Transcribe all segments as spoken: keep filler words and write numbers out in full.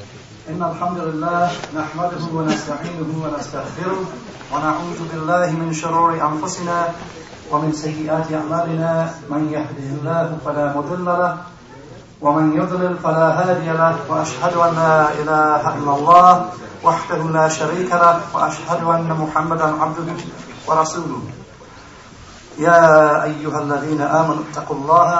إن الحمد لله نحمده ونستعينه ونستغفره ونعوذ بالله من شرور أنفسنا ومن سيئات أعمالنا من يهده الله فلا مضل له ومن يضلل فلا هادي له وأشهد أن لا إله إلا الله وحده لا شريك له وأشهد أن محمدا عبده ورسوله يا أيها الذين آمنوا اتقوا الله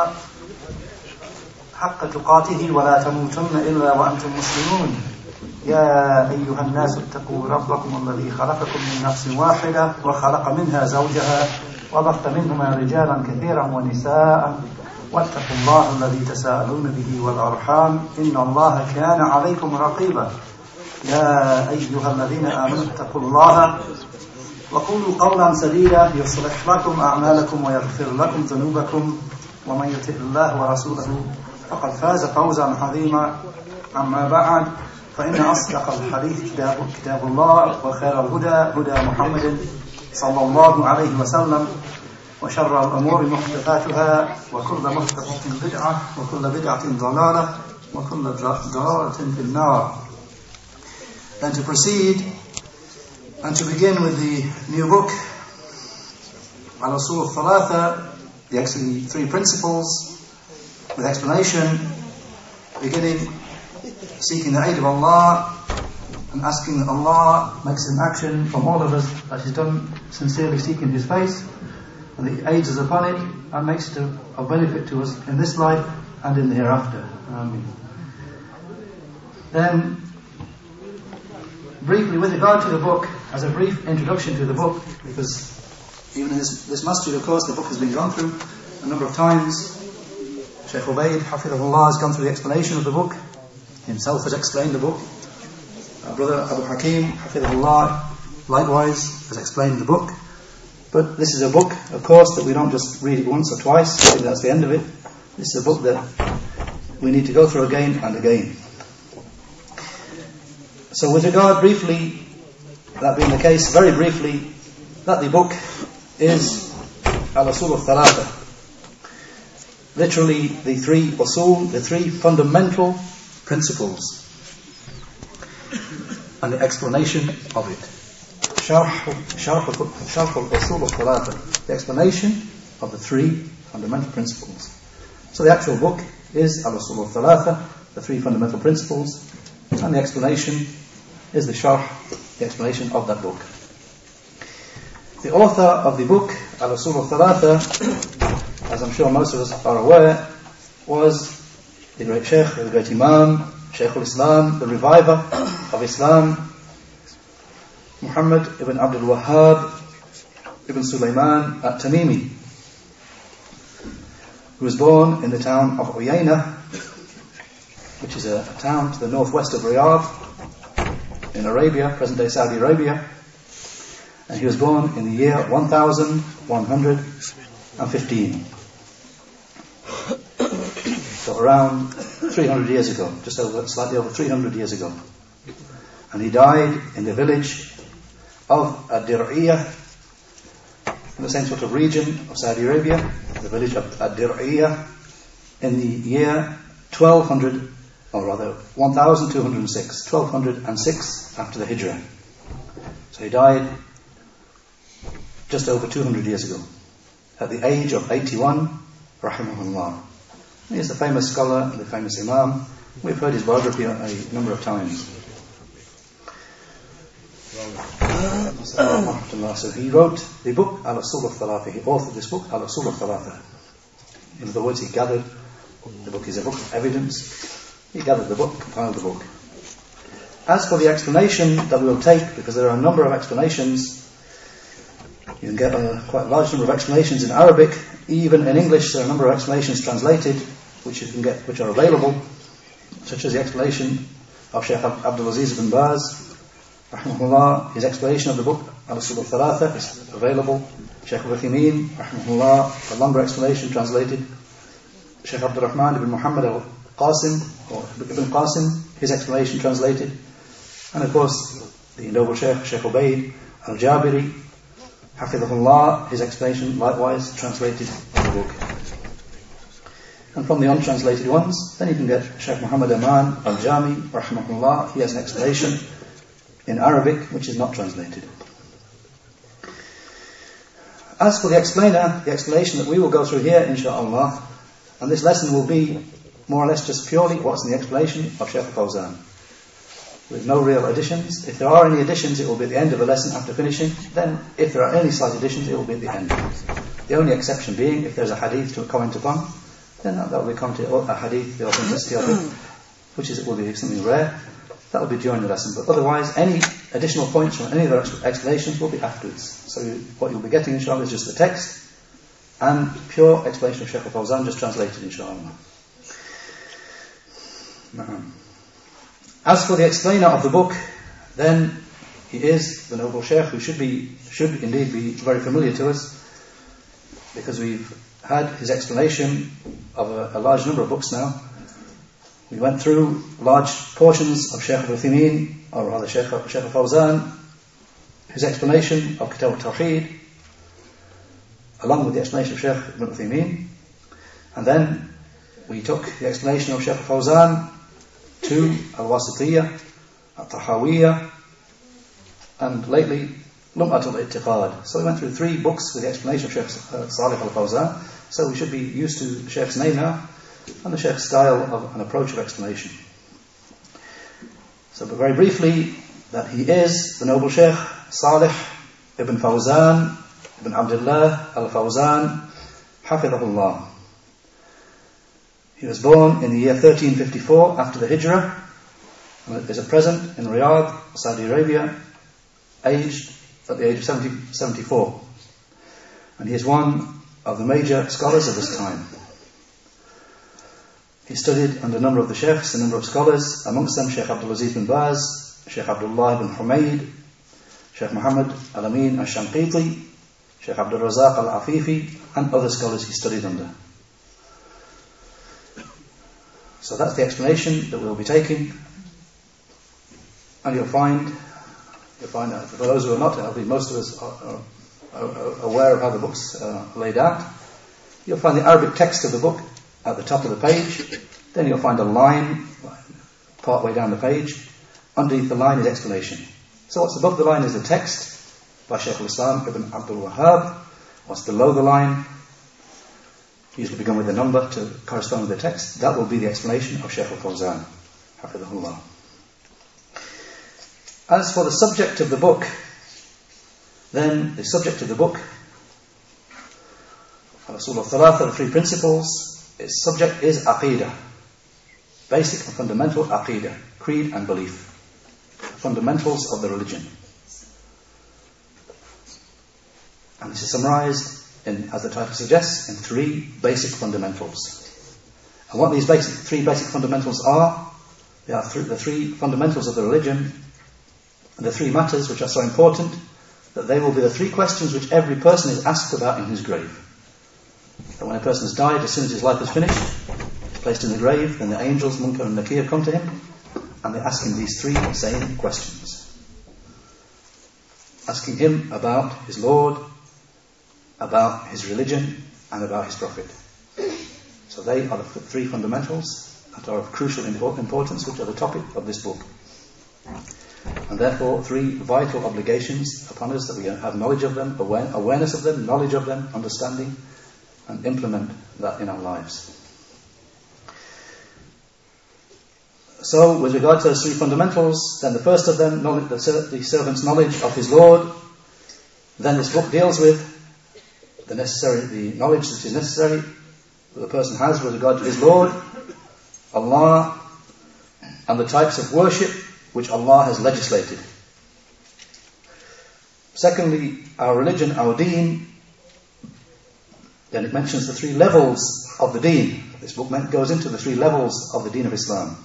حق تقاته ولا تموتن إلا وأنتم مسلمون يا أيها الناس اتقوا ربكم الذي خلقكم من نفس واحدة وخلق منها زوجها وبث منهما رجالا كثيرا ونساء واتقوا الله الذي تساءلون به والأرحام إن الله كان عليكم رقيبا يا أيها الذين آمنوا اتقوا الله وقولوا قولا سديدا يصلح لكم أعمالكم ويغفر لكم ذنوبكم ومن يطع الله ورسوله فقد فاز فوزا عظيما أما بعد فإن أصدق الحديث كتاب, كتاب الله وخير الهدى هدى محمد صلى الله عليه وسلم وشر الأمور محدثاتها وكل محدثة بدعة وكل بدعة ضلالة وكل ضلالة في النار. And to proceed and to begin with the new book Al-Usul al-Thalatha, the actually three principles, with explanation, beginning seeking the aid of Allah and asking that Allah makes an action from all of us that is done sincerely seeking His face, and that He aids us upon it and makes it of benefit to us in this life and in the hereafter. Amen. Then, briefly with regard to the book, as a brief introduction to the book, because even in this, this masjid, of course, the book has been gone through a number of times. Shaykh Ubaid, Hafidhahullah, has gone through the explanation of the book. Himself has explained the book. Our brother Abu Hakim, Hafidhahullah, likewise has explained the book. But this is a book, of course, that we don't just read it once or twice, maybe that's the end of it. This is a book that we need to go through again and again. So with regard briefly, that being the case, very briefly, that the book is Al-Usul al-Thalatha. Literally the three usul, the three fundamental principles, and the explanation of it. Sharh al-Usul al-Thalatha, the explanation of the three fundamental principles. So the actual book is Al-Usul al-Thalatha, the three fundamental principles, and the explanation is the sharh, the explanation of that book. The author of the book, Al-Usul al-Thalatha, as I'm sure most of us are aware, was the great Shaykh, the great Imam, Shaykh al-Islam, the reviver of Islam, Muhammad ibn Abdul Wahhab ibn Sulaiman at-Tamimi, who was born in the town of Uyayna, which is a, a town to the northwest of Riyadh, in Arabia, present-day Saudi Arabia, and he was born in the year one thousand one hundred fifteen. So around three hundred years ago, just over, slightly over three hundred years ago. And he died in the village of Ad-Dir'iyah, in the same sort of region of Saudi Arabia, the village of Ad-Dir'iyah, in the year twelve hundred, or rather one thousand two hundred six, twelve hundred six after the Hijrah. So he died just over two hundred years ago, at the age of eighty-one, rahimahullah. He is the famous scholar and the famous Imam. We've heard his biography a number of times. So he wrote the book Al-Usul al-Thalatha. He authored this book Al-Usul al-Thalatha. In other words, he gathered, the book is a book of evidence. He gathered the book, compiled the book. As for the explanation that we will take, because there are a number of explanations, you can get a quite large number of explanations in Arabic, even in English there are a number of explanations translated, which you can get, which are available, such as the explanation of Shaykh Abdul Aziz ibn Baz, rahimahullah. His explanation of the book Al-Usul al-Thalatha is available. Shaykh Al-Uthaymeen, rahimahullah, a longer explanation translated. Shaykh Abdul Rahman ibn Muhammad al-Qasim, or Ibn Qasim, his explanation translated. And of course, the noble Shaykh, Shaykh Ubaid al-Jabiri, Hafidhahullah, his explanation likewise translated in the book. And from the untranslated ones, then you can get Shaykh Muhammad Aman Al-Jami, rahimahullah. He has an explanation in Arabic which is not translated. As for the explainer, the explanation that we will go through here, inshaAllah, and this lesson will be more or less just purely what's in the explanation of Shaykh Fawzan, with no real additions. If there are any additions, it will be at the end of the lesson after finishing. Then, if there are any slight additions, it will be at the end. The only exception being, if there's a hadith to comment upon, then that, that will be commented, a hadith, the authenticity of it, which is, it will be something rare. That will be during the lesson. But otherwise, any additional points from any of the explanations will be afterwards. So you, what you'll be getting, inshallah, is just the text and pure explanation of Shaykh Fawzan, just translated, inshallah. As for the explainer of the book, then he is the noble Shaykh who should be, should indeed be very familiar to us, because we've had his explanation of a, a large number of books now. We went through large portions of Shaykh al-Uthaymeen, or rather Shaykh, Shaykh Fawzan, his explanation of Kitab al-Tawheed, along with the explanation of Shaykh ibn Uthaymeen. And then we took the explanation of Shaykh Fawzan to Al-Wasitiyya, Al-Tahawiyya, and lately Lum'at al-I'tiqad. So we went through three books with the explanation of Shaykh Salih al-Fawzan. So we should be used to the Shaykh's name now, and the Shaykh's style of an approach of explanation. So, but very briefly, that he is the noble Shaykh Salih ibn Fawzan ibn Abdullah al-Fawzan, Hafidhahullah. He was born in the year thirteen fifty-four after the Hijrah, and is at present in Riyadh, Saudi Arabia, aged at the age of seventy, seventy-four. And he is one of the major scholars of his time. He studied under a number of the sheikhs, a number of scholars, amongst them Shaykh Abdul Aziz bin Baz, Shaykh Abdullah bin Humayd, Shaykh Muhammad Al-Amin Al-Shanqiti, Shaykh Abdul Razak Al-Afifi, and other scholars he studied under. So that's the explanation that we'll be taking. And you'll find, you'll find that for those who are not, I think most of us are, are, are aware of how the book's uh, laid out. You'll find the Arabic text of the book at the top of the page. Then you'll find a line part way down the page. Underneath the line is explanation. So what's above the line is the text by Shaykh al-Islam Ibn Abdul Wahhab. What's below the line, usually begun with a number to correspond with the text. That will be the explanation of Shaykh al-Fawzan, Hafidhahullah. As for the subject of the book, then the subject of the book, Al-Usul al-Thalatha, the three principles, its subject is Aqidah, basic and fundamental Aqidah, creed and belief, fundamentals of the religion. And this is summarized, in, as the title suggests, in three basic fundamentals. And what these basic, three basic fundamentals are, they are th- the three fundamentals of the religion, and the three matters which are so important that they will be the three questions which every person is asked about in his grave. That when a person has died, as soon as his life is finished, he's placed in the grave, then the angels, Munkar and Nakir, come to him, and they ask him these three same questions. Asking him about his Lord, about his religion, and about his Prophet. So they are the f- three fundamentals that are of crucial importance, which are the topic of this book. And therefore, three vital obligations upon us, that we have knowledge of them, aware- awareness of them, knowledge of them, understanding, and implement that in our lives. So, with regard to those three fundamentals, then the first of them, knowledge, the, ser- the servant's knowledge of his Lord. Then this book deals with the necessary, the knowledge that is necessary that the person has with regard to his Lord, Allah, and the types of worship which Allah has legislated. Secondly, our religion, our deen. Then it mentions the three levels of the deen. This book goes into the three levels of the deen of Islam.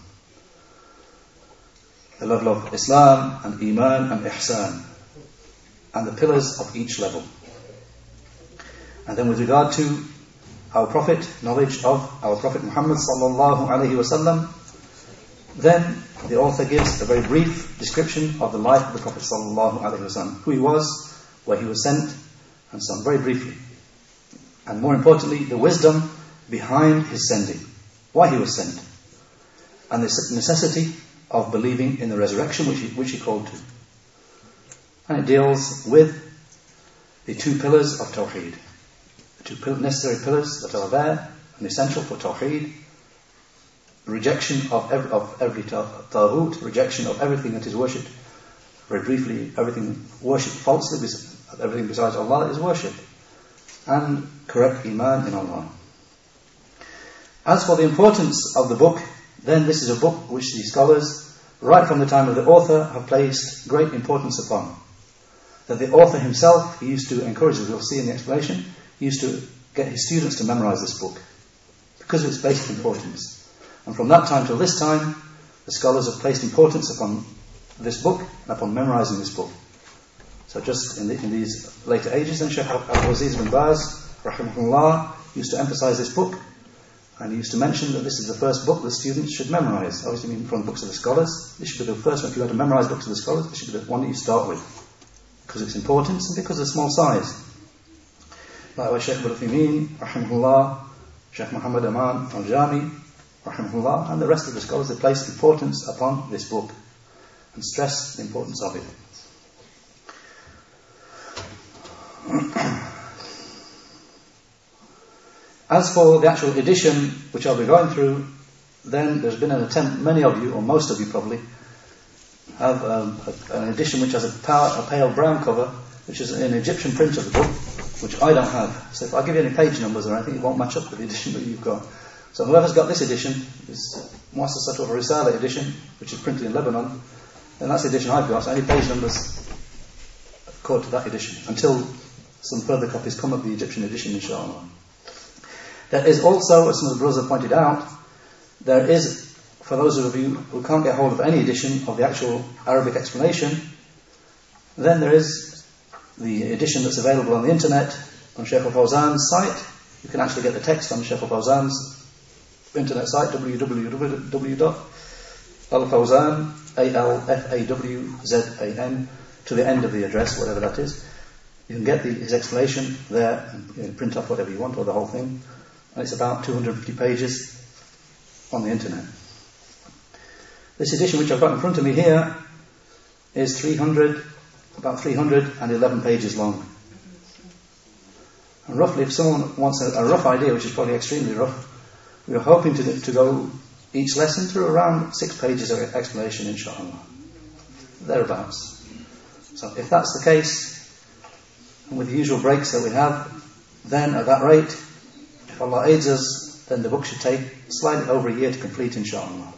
The level of Islam and Iman and Ihsan, and the pillars of each level. And then with regard to our Prophet, knowledge of our Prophet Muhammad sallallahu alaihi wasallam, then the author gives a very brief description of the life of the Prophet sallallahu alaihi wasallam, who he was, where he was sent, and so on, very briefly. And more importantly, the wisdom behind his sending, why he was sent, and the necessity of believing in the resurrection which he, which he called to. And it deals with the two pillars of Tawheed, the two necessary pillars that are there and essential for Tawheed: rejection of every, of every taghut, rejection of everything that is worshipped. Very briefly, everything worshipped falsely, everything besides Allah is worship, and correct iman in Allah. As for the importance of the book, then this is a book which the scholars, right from the time of the author, have placed great importance upon. That the author himself, he used to encourage, as we'll see in the explanation, he used to get his students to memorize this book because of its basic importance. And from that time till this time, the scholars have placed importance upon this book and upon memorizing this book. So just in, the, in these later ages, then Shaykh Abdul-Aziz bin Baz, rahimahullah, used to emphasize this book, and he used to mention that this is the first book that students should memorize. Obviously, I mean from the books of the scholars. This should be the first one. If you want to memorize books of the scholars, this should be the one that you start with, because of its importance and because of the small size. Likewise, Shaykh Al-Uthaymeen, rahimahullah, Shaykh Muhammad Aman al-Jami, rahimahullah, and the rest of the scholars, they placed importance upon this book and stressed the importance of it. As for the actual edition which I'll be going through, then there's been an attempt, many of you, or most of you probably, have um, a, an edition which has a, power, a pale brown cover, which is an Egyptian print of the book, which I don't have. So if I give you any page numbers or anything, it won't match up with the edition that you've got. So whoever's got this edition, this Muassasat al-Risala edition, which is printed in Lebanon, then that's the edition I've got. So any page numbers according to that edition, until some further copies come of the Egyptian edition, inshallah. There is also, as some of the brothers have pointed out, there is, for those of you who can't get hold of any edition of the actual Arabic explanation, then there is the edition that's available on the internet on Shaykh al-Fawzan's site. You can actually get the text on Shaykh al-Fawzan's internet site, w w w dot al fawzan to the end of the address, whatever that is. You can get the, his explanation there, and you know, print off whatever you want, or the whole thing. And it's about two hundred fifty pages on the internet. This edition, which I've got in front of me here, is three hundred, about three hundred eleven pages long. And roughly, if someone wants a, a rough idea, which is probably extremely rough, we are hoping to, to go each lesson through around six pages of explanation, inshallah. Thereabouts. So if that's the case, and with the usual breaks that we have, then at that rate, if Allah aids us, then the book should take slightly over a year to complete, inshallah.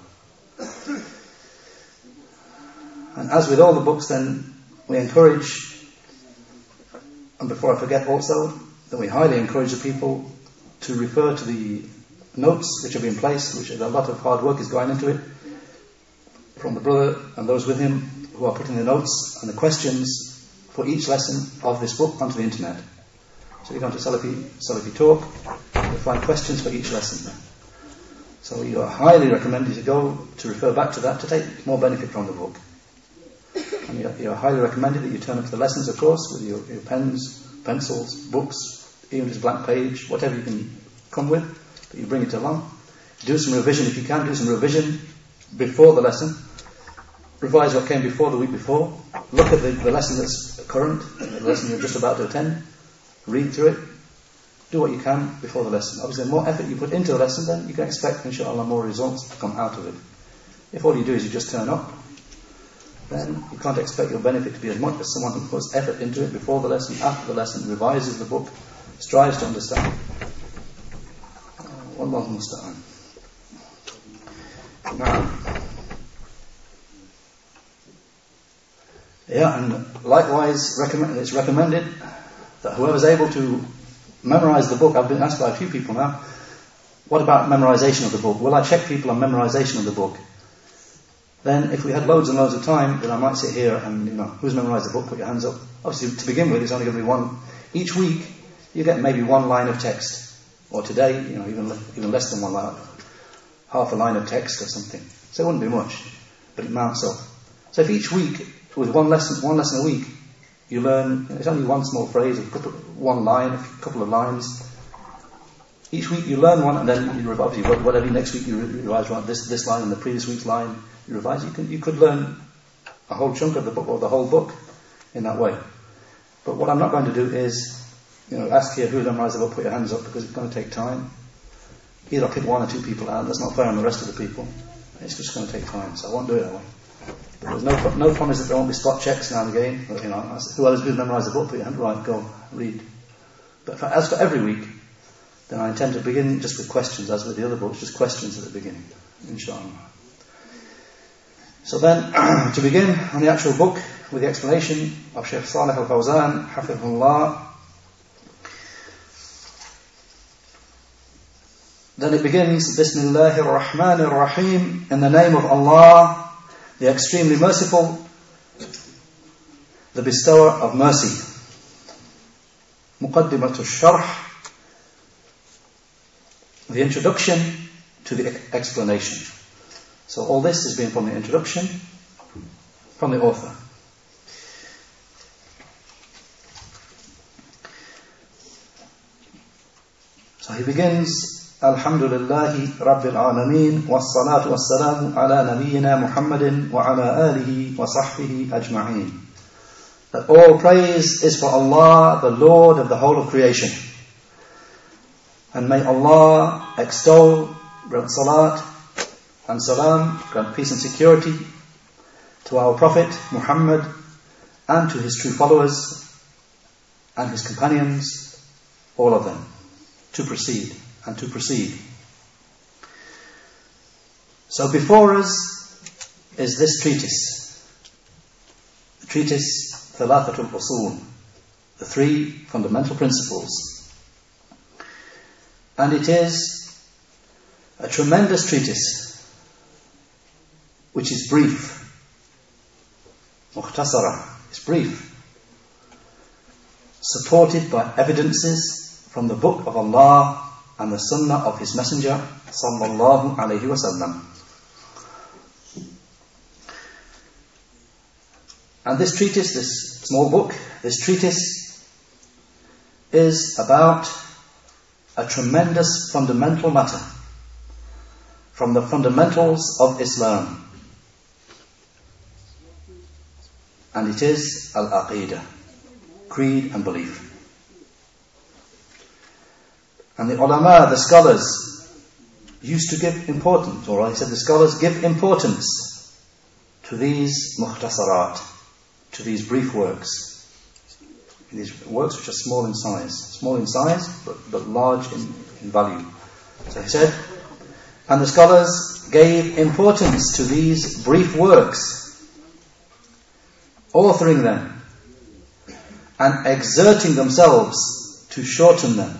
And as with all the books, then we encourage, and before I forget also, that we highly encourage the people to refer to the notes which have been placed, which a lot of hard work is going into it, from the brother and those with him who are putting the notes and the questions for each lesson of this book onto the internet. So you go to Salafi, Salafi Talk, you'll find questions for each lesson. So you are highly recommended to go to refer back to that to take more benefit from the book. And you are, you are highly recommended that you turn up to the lessons, of course, with your, your pens, pencils, books, even just blank page, whatever you can come with, that you bring it along. Do some revision if you can, do some revision before the lesson. Revise what came before the week before. Look at the, the lesson that's current, the lesson you're just about to attend. Read through it. Do what you can before the lesson. Obviously, the more effort you put into the lesson, then you can expect, inshallah, more results to come out of it. If all you do is you just turn up, then you can't expect your benefit to be as much as someone who puts effort into it before the lesson, after the lesson, revises the book, strives to understand. Wallahu musta'an. Now, yeah, and likewise, recommend, it's recommended that whoever's able to memorize the book, I've been asked by a few people now, what about memorization of the book? Will I check people on memorization of the book? Then, if we had loads and loads of time, then I might sit here and, you know, who's memorized the book? Put your hands up. Obviously, to begin with, it's only going to be one. Each week, you get maybe one line of text. Or today, you know, even even less than one line, half a line of text or something. So it wouldn't be much, but it mounts up. So if each week, with one lesson, one lesson a week, you learn, you know, it's only one small phrase, a couple, one line, a couple of lines. Each week you learn one, and then you revise. Whatever next week you revise one, this this line and the previous week's line you revise. You can you could learn a whole chunk of the book or the whole book in that way. But what I'm not going to do is, you know, ask here who memorised the book. Put your hands up, because it's going to take time. Either I'll pick one or two people out. That's not fair on the rest of the people. It's just going to take time, so I won't do it that way. There's no no promise that there won't be spot checks now and again. But, you know, who else who's memorised the book? Put your hand right, go read. But for, as for every week, then I intend to begin just with questions, as with the other books, just questions at the beginning, inshallah. So then, to begin on the actual book with the explanation of Shaykh Salih Al-Fawzan, Hafidhullah. Then it begins, Bismillahir Rahmanir Rahim, in the name of Allah, the extremely merciful, the bestower of mercy. Muqaddimatul Sharh, the introduction to the explanation. So all this is being from the introduction, from the author. So he begins, Alhamdulillahi Rabbil Alameen, wassalatu wassalamu ala nabiyyina Muhammadin wa ala alihi wa sahbihi ajma'een. That all praise is for Allah, the Lord of the whole of creation. And may Allah extol, grant salat and salam, grant peace and security to our Prophet Muhammad and to his true followers and his companions, all of them, to proceed and to proceed. So before us is this treatise, the treatise Thalathatul Usul, the three fundamental principles. And it is a tremendous treatise, which is brief. Mukhtasara, it's brief. Supported by evidences from the Book of Allah and the Sunnah of His Messenger, sallallahu alayhi wa sallam. And this treatise, this small book, this treatise is about a tremendous fundamental matter from the fundamentals of Islam. And it is Al-Aqidah, creed and belief. And the ulama, the scholars, used to give importance, or I said the scholars give importance to these mukhtasarat, to these brief works. These works which are small in size, small in size, but, but large in, in value. So he said, and the scholars gave importance to these brief works, authoring them and exerting themselves to shorten them.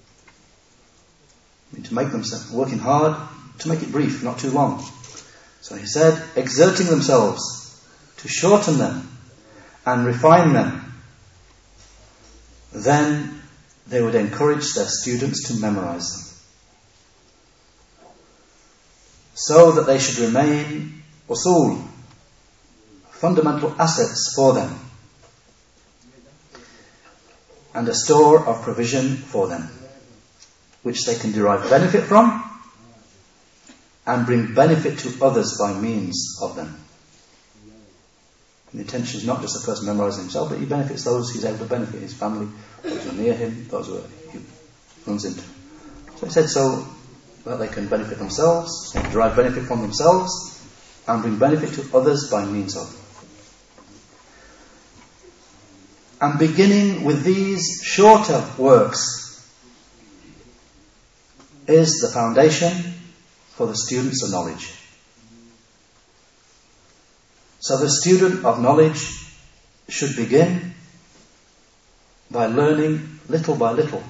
I mean, to make themselves, working hard to make it brief, not too long. So he said, exerting themselves to shorten them and refine them. Then they would encourage their students to memorize them, so that they should remain usul, fundamental assets for them, and a store of provision for them, which they can derive benefit from and bring benefit to others by means of them. And the intention is not just the person memorising himself, but he benefits those he's able to benefit, his family, those who are near him, those who he runs into. So he said so that they can benefit themselves, they can derive benefit from themselves, and bring benefit to others by means of. And beginning with these shorter works is the foundation for the students of knowledge. So the student of knowledge should begin by learning little by little,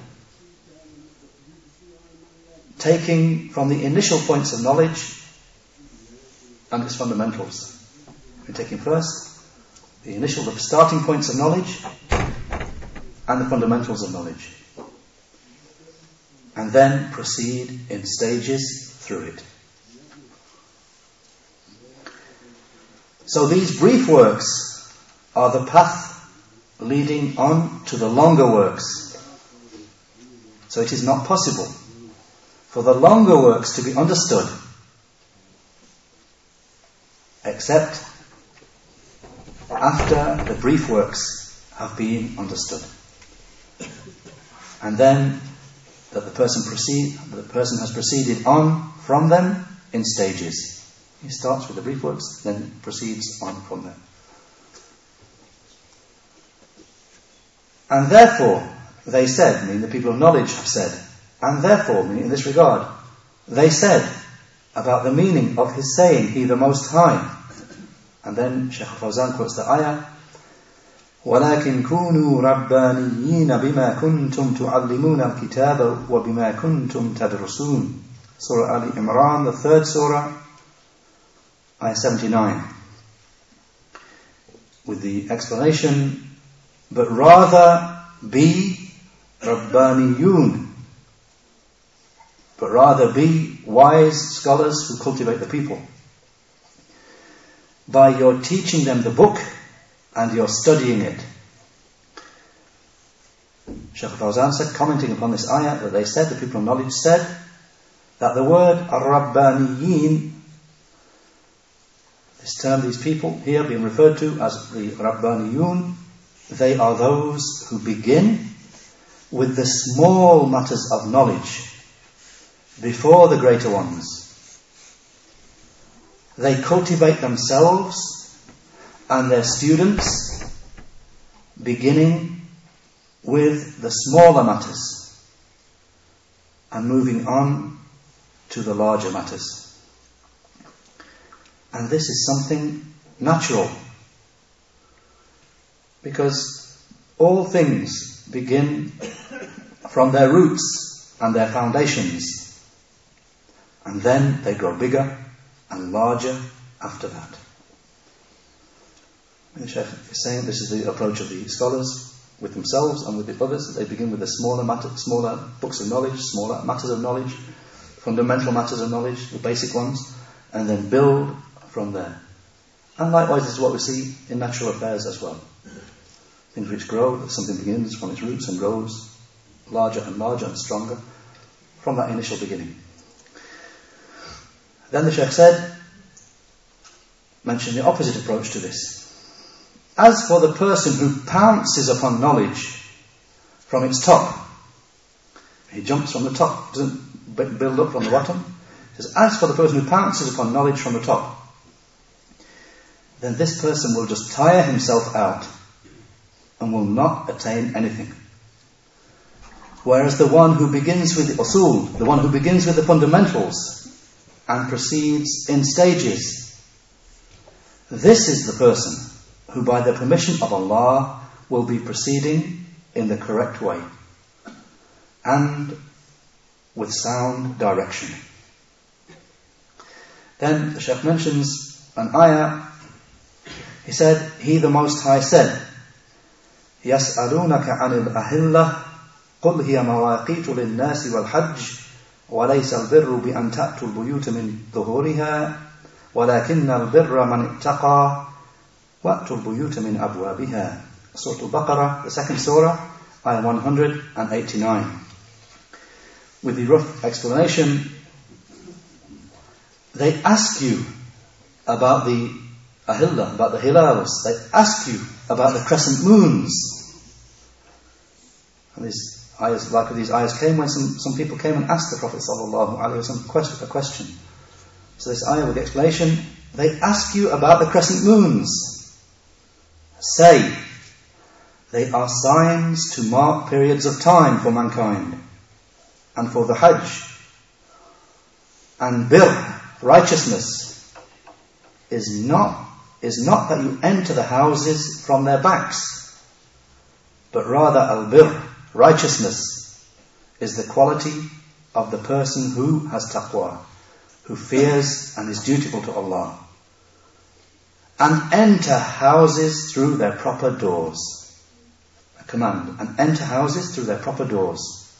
taking from the initial points of knowledge and its fundamentals. We're taking first the initial, the starting points of knowledge and the fundamentals of knowledge, and then proceed in stages through it. So these brief works are the path leading on to the longer works. So it is not possible for the longer works to be understood, except after the brief works have been understood. And then that the person proceed, the person has proceeded on from them in stages. He starts with the brief works, then proceeds on from them. And therefore, they said, meaning the people of knowledge have said, and therefore, meaning in this regard, they said about the meaning of his saying, He the Most High. And then Shaykh Fawzan quotes the ayah, وَلَكِنْ كُونُوا رَبَّانِيِّينَ بِمَا كُنْتُمْ تُعَلِّمُونَ الْكِتَابَ وَبِمَا كُنْتُمْ تَدْرُسُونَ. Surah Ali Imran, the third surah, ayah seventy-nine. With the explanation, but rather be Rabbaniyun, but rather be wise scholars who cultivate the people, by your teaching them the book and your studying it. Shaykh Fawzan said, commenting upon this ayah, that they said, the people of knowledge said, that the word Ar-Rabbaniyin, this term, these people here being referred to as the Rabbaniyun, they are those who begin with the small matters of knowledge before the greater ones. They cultivate themselves and their students, beginning with the smaller matters and moving on to the larger matters. And this is something natural, because all things begin from their roots and their foundations, and then they grow bigger and larger after that. And the Shaykh is saying this is the approach of the scholars with themselves and with the others. They begin with the smaller matter, smaller books of knowledge, smaller matters of knowledge, fundamental matters of knowledge, the basic ones, and then build from there. And likewise, this is what we see in natural affairs as well. Things which grow, something begins from its roots and grows larger and larger and stronger from that initial beginning. Then the Shaykh said, mentioned the opposite approach to this. As for the person who pounces upon knowledge from its top, he jumps from the top, doesn't build up from the bottom. He says, as for the person who pounces upon knowledge from the top, then this person will just tire himself out and will not attain anything. Whereas the one who begins with the usul, the one who begins with the fundamentals and proceeds in stages, this is the person who, by the permission of Allah, will be proceeding in the correct way and with sound direction. Then the Shaykh mentions an ayah. He said, He the Most High said, يَسْأَلُونَكَ عَنِ الْأَهِلَّةِ قُلْ هِيَ مَوَاقِيتُ لِلنَّاسِ وَالْحَجِّ وَلَيْسَ الْبِرُّ بِأَنْ تَأْتُوا الْبُيُوتَ مِنْ ظُهُورِهَا وَلَكِنَّ الْبِرَّ مَنِ اتَّقَى وَأْتُوا الْبُيُوتَ مِنْ أَبْوَابِهَا. Surah Al-Baqarah, the second surah, ayah one hundred eighty-nine. With the rough explanation, they ask you about the ahillah, about the hilals. They ask you about the crescent moons. And these ayahs, like these ayahs came when some, some people came and asked the Prophet sallallahu alaihi wasallam a question. So this ayah with the explanation, they ask you about the crescent moons. Say, they are signs to mark periods of time for mankind and for the Hajj. And birr, righteousness, is not is not that you enter the houses from their backs, but rather al-birr, righteousness, is the quality of the person who has taqwa, who fears and is dutiful to Allah, and enter houses through their proper doors. A command, and enter houses through their proper doors.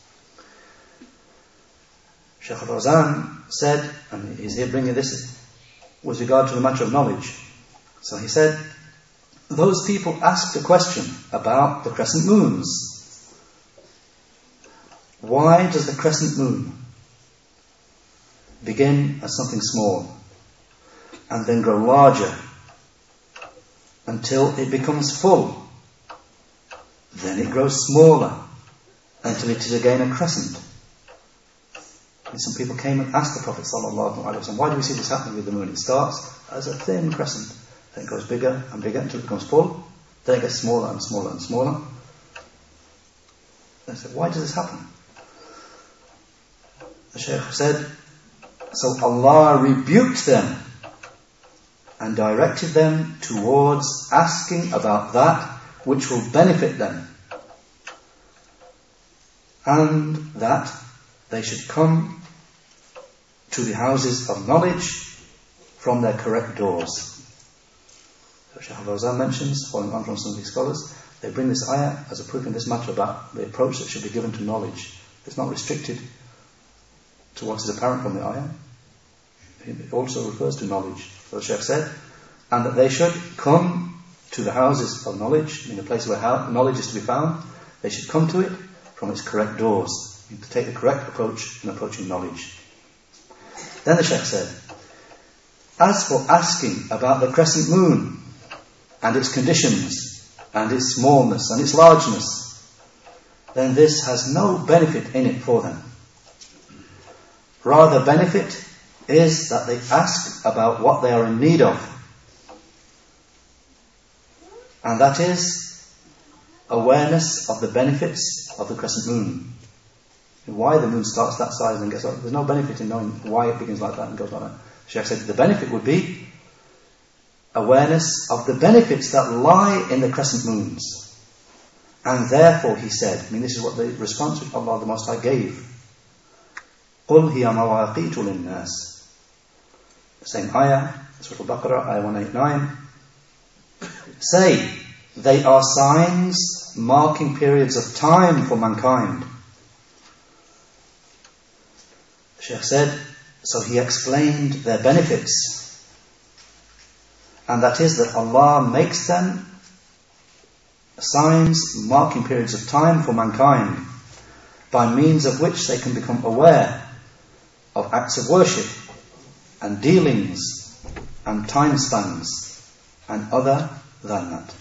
Shaykh Fawzan said, and he's here bringing this with regard to the matter of knowledge. So he said, those people asked a question about the crescent moons. Why does the crescent moon begin as something small and then grow larger until it becomes full. Then it grows smaller until it is again a crescent. And some people came and asked the Prophet ﷺ, why do we see this happening with the moon? It starts as a thin crescent, then it grows bigger and bigger until it becomes full, then it gets smaller and smaller and smaller. They said, why does this happen? The Shaykh said, so Allah rebuked them and directed them towards asking about that which will benefit them, and that they should come to the houses of knowledge from their correct doors. So Shaykh Al-Fawzan mentions, following on from some of these scholars, they bring this ayah as a proof in this matter about the approach that should be given to knowledge. It's not restricted to what is apparent from the ayah. It also refers to knowledge. So the Shaykh said, and that they should come to the houses of knowledge, in a place where knowledge is to be found, they should come to it from its correct doors, to take the correct approach in approaching knowledge. Then the Shaykh said, as for asking about the crescent moon and its conditions and its smallness and its largeness, then this has no benefit in it for them. Rather, benefit is that they ask about what they are in need of, and that is awareness of the benefits of the crescent moon. Why the moon starts that size and gets up, there's no benefit in knowing why it begins like that and goes like that. The Shaykh said the benefit would be awareness of the benefits that lie in the crescent moons. And therefore, he said, I mean, this is what the response of Allah the Most High gave. قُلْ هِيَ مَوَاقِيتُ لِلنَّاسِ. The same ayah, Surah Al-Baqarah, ayah one eighty-nine. Say, they are signs marking periods of time for mankind. The Shaykh said, so he explained their benefits. And that is that Allah makes them signs marking periods of time for mankind, by means of which they can become aware of acts of worship and dealings and time spans and other than that.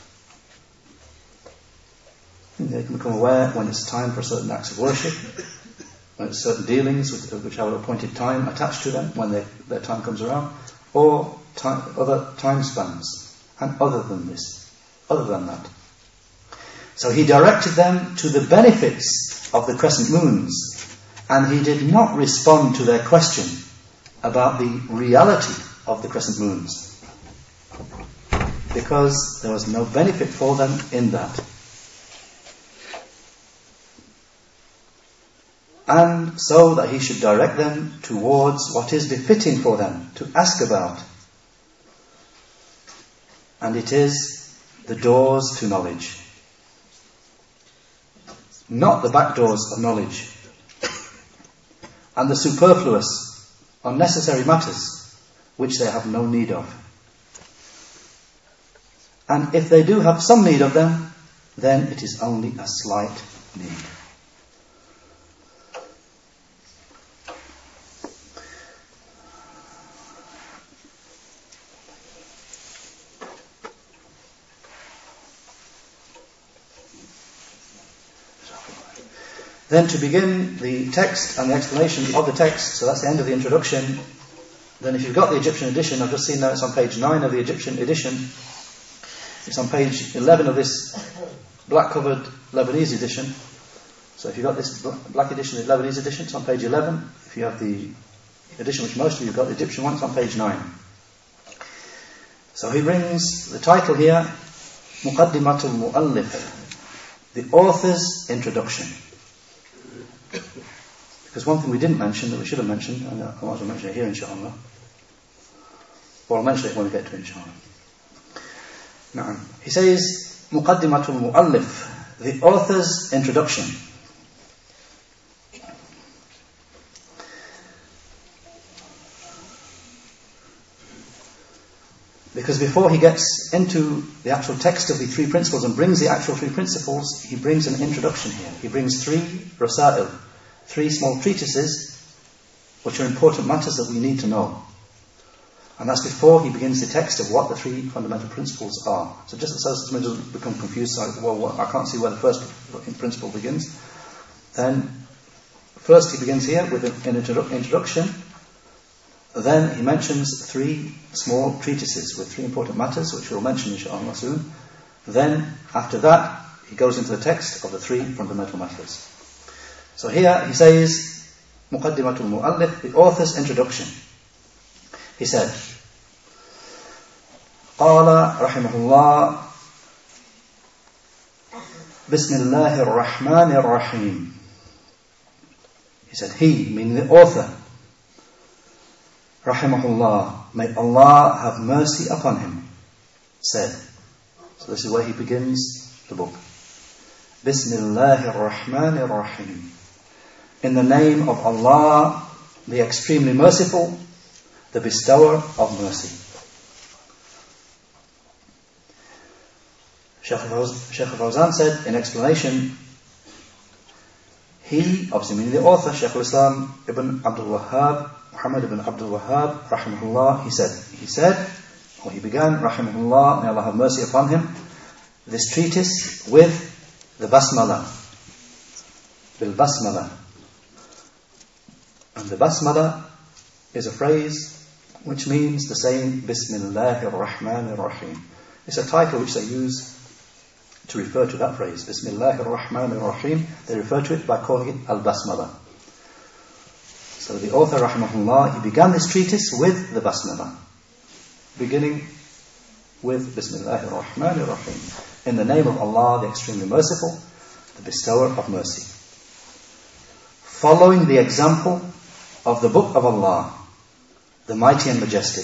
They can become aware when it's time for certain acts of worship, when it's certain dealings which have an appointed time attached to them when they, their time comes around, or time, other time spans and other than this, other than that. So he directed them to the benefits of the crescent moons, and he did not respond to their question about the reality of the crescent moons, because there was no benefit for them in that. And so that he should direct them towards what is befitting for them to ask about, and it is the doors to knowledge, not the back doors of knowledge, and the superfluous, unnecessary matters which they have no need of. And if they do have some need of them, then it is only a slight need. Then to begin the text and the explanation of the text, so that's the end of the introduction. Then if you've got the Egyptian edition, I've just seen that it's on page nine of the Egyptian edition. It's on page eleven of this black-covered Lebanese edition. So if you've got this black edition, the Lebanese edition, it's on page eleven. If you have the edition which most of you have got, the Egyptian one, it's on page nine. So he brings the title here, Muqaddimatul Mu'allif, the author's introduction. Because one thing we didn't mention that we should have mentioned, and I might as well mention it here, inshallah. Or I'll mention it when we get to it, inshallah. Now, he says, Muqaddimatul Mu'allif, the author's introduction. Because before he gets into the actual text of the three principles and brings the actual three principles, he brings an introduction here. He brings three rasail, three small treatises, which are important matters that we need to know. And that's before he begins the text of what the three fundamental principles are. So just so somebody doesn't become confused, like, well, what, I can't see where the first principle begins. Then, first he begins here with an introduction. Then he mentions three small treatises with three important matters, which we'll mention inshallah soon. Then, after that, he goes into the text of the three fundamental matters. So here he says, Muqaddimatul Mu'allif, the author's introduction. He said, قال رحمه الله بسم الله الرحمن الرحيم. He said, he, meaning the author, Rahimahullah, may Allah have mercy upon him, said. So this is where he begins the book. Bismillahir Rahmanir Rahim. In the name of Allah, the extremely merciful, the bestower of mercy. Shaykh al-Fawzan said in explanation, he, obviously meaning the author, Shaykh al-Islam Ibn Abdul Wahhab, Muhammad ibn Abdul Wahhab, Rahimahullah, he said, he said, or he began, Rahimahullah, may Allah have mercy upon him, this treatise with the Basmala, Bil Basmala. And the Basmala is a phrase which means the same Bismillahir Rahmanir Rahim. It's a title which they use to refer to that phrase, Bismillahir Rahmanir Rahim. They refer to it by calling it Al-Basmala. So the author, Rahimahullah, he began this treatise with the Basmala, beginning with Bismillahir Rahmanir Rahim. In the name of Allah, the extremely merciful, the bestower of mercy. Following the example of the Book of Allah, the Mighty and Majestic.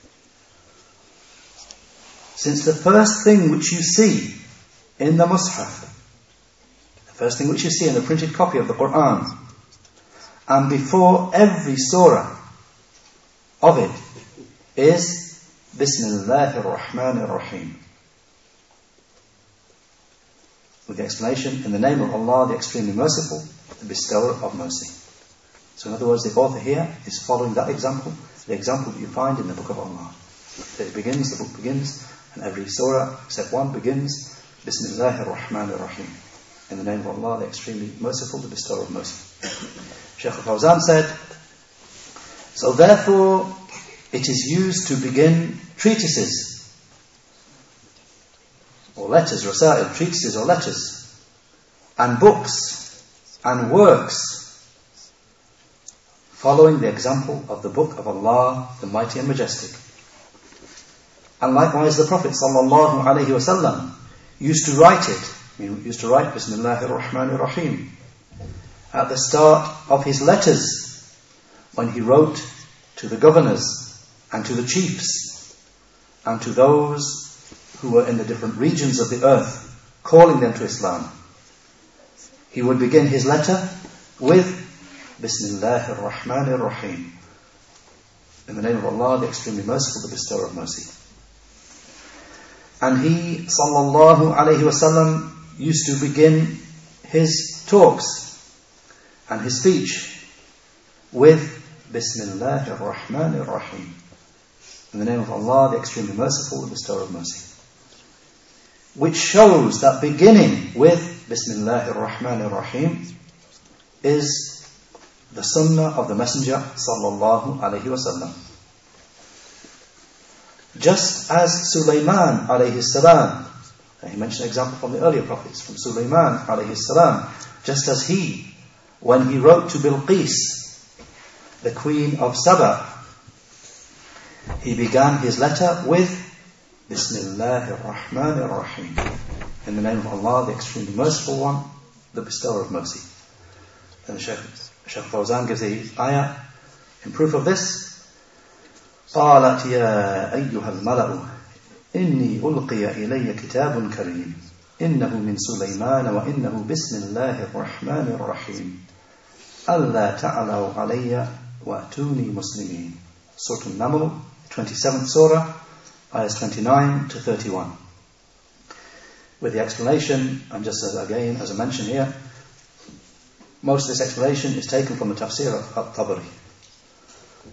Since the first thing which you see in the Mus'haf, the first thing which you see in the printed copy of the Qur'an, and before every surah of it is Bismillahir Rahmanir Rahim. With the explanation, in the name of Allah, the extremely merciful, the bestower of mercy. So in other words, the author here is following that example, the example that you find in the Book of Allah. It begins, the book begins, and every surah except one begins, Bismillahir Rahmanir Rahim. In the name of Allah, the extremely merciful, the bestower of mercy. Shaykh al-Fawzan said, so therefore it is used to begin treatises, or letters, rasail, treatises or letters, and books, and works, following the example of the Book of Allah, the Mighty and Majestic. And likewise the Prophet sallallahu alaihi wasallam used to write it, he used to write Bismillahir Rahmanir Rahim at the start of his letters, when he wrote to the governors and to the chiefs and to those who were in the different regions of the earth, calling them to Islam. He would begin his letter with Bismillahir Rahmanir Rahim. In the name of Allah, the extremely merciful, the bestower of mercy. And he, sallallahu alayhi wasallam, used to begin his talks and his speech with Bismillahir Rahmanir Rahim. In the name of Allah, the extremely merciful, the bestower of mercy. Which shows that beginning with Bismillahir Rahmanir Rahim is the sunnah of the Messenger sallallahu alayhi wasallam. Just as Sulaiman alayhi salam, he mentioned an example from the earlier prophets, from Sulaiman alayhi salam, just as he, when he wrote to Bilqis, the queen of Saba, he began his letter with Bismillahir Rahmanir Rahim. In the name of Allah, the extremely merciful one, the bestower of mercy. And Shaykh Shaykh Fawzan gives the ayah in proof of this. قالت يا أيها الملأ إني ألقي إلي كتاب كريم إنه من سليمان وإنه بسم الله الرحمن الرحيم ألا تعلوا علي وأتوني مسلمين. Surah An-Naml, twenty-seventh surah, ayahs twenty-nine to thirty-one. With the explanation, and just as again, as I mentioned here, most of this explanation is taken from the tafsir of At-Tabari.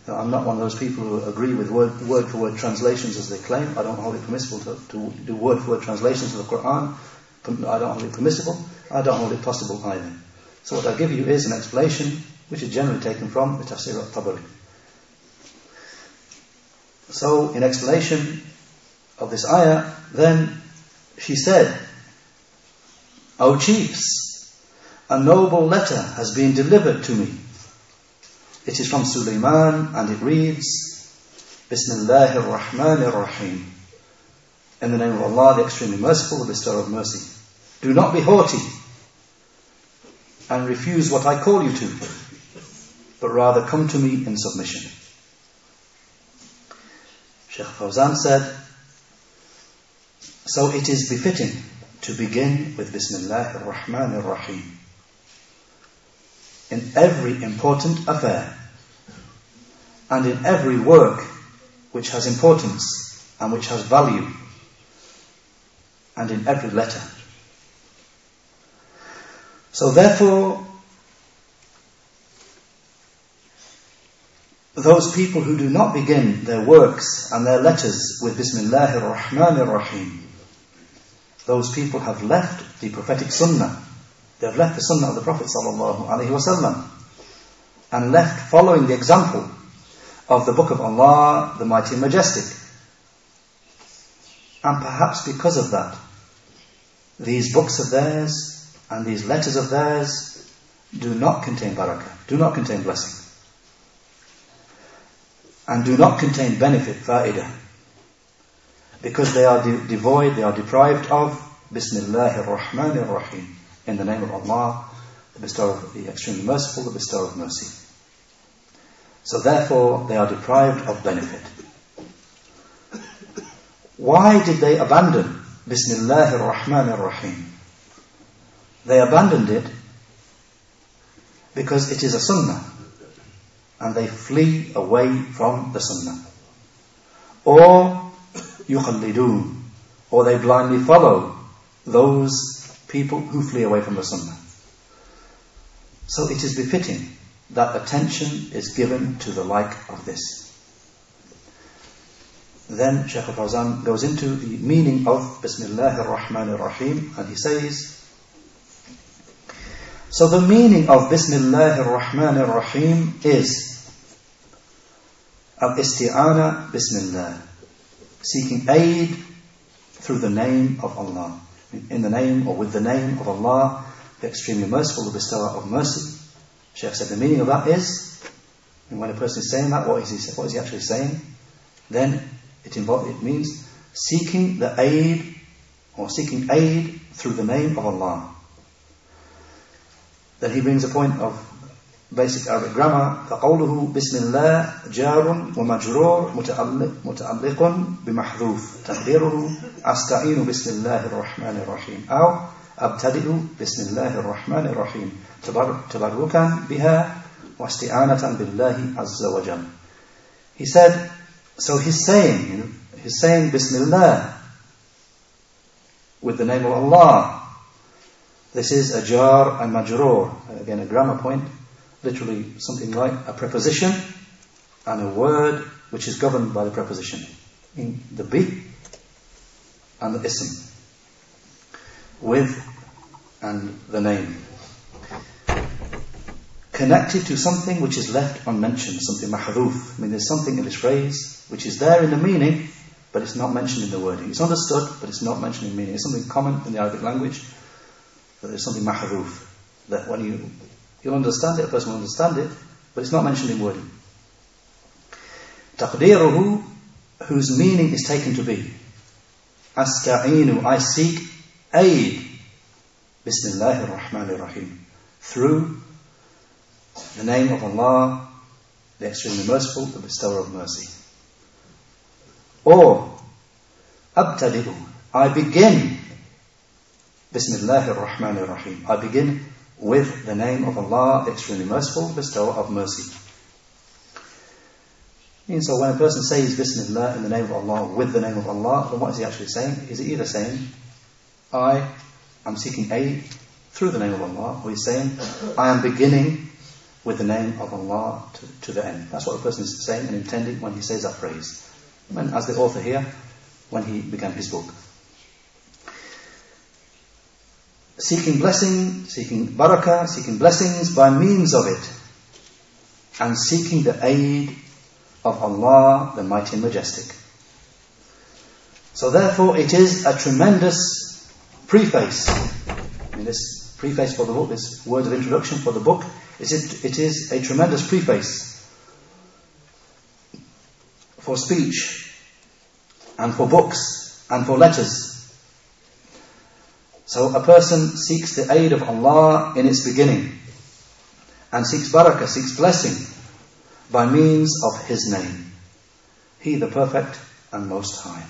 I'm not one of those people who agree with word, word for word translations as they claim. I don't hold it permissible to, to do word for word translations of the Quran. I don't hold it permissible. I don't hold it possible either. So what I give you is an explanation which is generally taken from the Tafsir al-Tabari. So in explanation of this ayah, then she said, O chiefs, a noble letter has been delivered to me. It is from Sulaiman and it reads, Bismillahir Rahmanir Rahim. In the name of Allah, the extremely merciful, the bestower of mercy. Do not be haughty and refuse what I call you to, but rather come to me in submission. Shaykh Fawzan said, so it is befitting to begin with Bismillahir Rahmanir Rahim in every important affair and in every work which has importance and which has value, and in every letter. So therefore, those people who do not begin their works and their letters with Bismillahir Rahmanir Rahim, those people have left the prophetic sunnah. They have left the sunnah of the Prophet sallallahu alaihi wasallam and left following the example of the Book of Allah, the Mighty and Majestic. And perhaps because of that, these books of theirs and these letters of theirs do not contain barakah, do not contain blessing, and do not contain benefit, fa'idah, because they are de- devoid, they are deprived of Bismillahir Rahmanir Rahim, in the name of Allah, the bestower of the extremely merciful, the bestower of mercy. So therefore they are deprived of benefit. Why did they abandon Bismillahir Rahmanir Rahim? They abandoned it because it is a sunnah, and they flee away from the sunnah. Or yukhallidun, or they blindly follow those people who flee away from the sunnah. So it is befitting that attention is given to the like of this. Then Shaykh al-Fawzan goes into the meaning of Bismillahir Rahmanir Rahim, and he says, so the meaning of Bismillahir Rahmanir Rahim is al-isti'ana Bismillah, seeking aid through the name of Allah, in the name or with the name of Allah, the extremely merciful, the bestower of mercy. Shaykh said the meaning of that is, and when a person is saying that, what is he, what is he actually saying? Then it, involves, it means seeking the aid, or seeking aid through the name of Allah. Then he brings a point of basic Arabic grammar. فَقَوْلُهُ بِسْمِ اللَّهِ جَارٌ وَمَجْرُورٌ مُتَعَلِّقٌ بِمَحْذُوفٍ تَقْدِيرُهُ أَسْتَعِينُ بِسْمِ اللَّهِ الرَّحْمَنِ الرَّحِيمِ أو أبتدئ بسم الله الرحمن الرحيم تبركا بها واستعانة بالله عز وجل. He said, so he's saying, you know, he's saying Bismillah with the name of Allah. This is a jar and majroor. Again, a grammar point, literally something like a preposition and a word which is governed by the preposition. In the bi and the ism. With and the name. Connected to something which is left unmentioned, something mahdhuf. I mean, there's something in this phrase which is there in the meaning, but it's not mentioned in the wording. It's understood, but it's not mentioned in meaning. It's something common in the Arabic language, but there's something mahdhuf, that when you, you'll understand it, a person will understand it, but it's not mentioned in wording. Taqdiruhu, whose meaning is taken to be, Asta'inu, I seek aid, Bismillahir Rahmanir Rahim, through the name of Allah, the extremely merciful, the bestower of mercy. Or, Abtadi'u, I begin, Bismillahir Rahmanir Rahim, I begin with the name of Allah, the extremely merciful, the bestower of mercy. And so when a person says Bismillah in the name of Allah, with the name of Allah, then what is he actually saying? Is he either saying, I am seeking aid through the name of Allah, or he's saying, I am beginning with the name of Allah to, to the end. That's what a person is saying and intending when he says that phrase. And as the author here, when he began his book. Seeking blessing, seeking barakah, seeking blessings by means of it, and seeking the aid of Allah, the Mighty and Majestic. So therefore it is a tremendous preface. I mean, this preface for the book, this word of introduction for the book, is it, it is a tremendous preface for speech and for books and for letters. So a person seeks the aid of Allah in its beginning and seeks barakah, seeks blessing by means of His name. He the Perfect and Most High.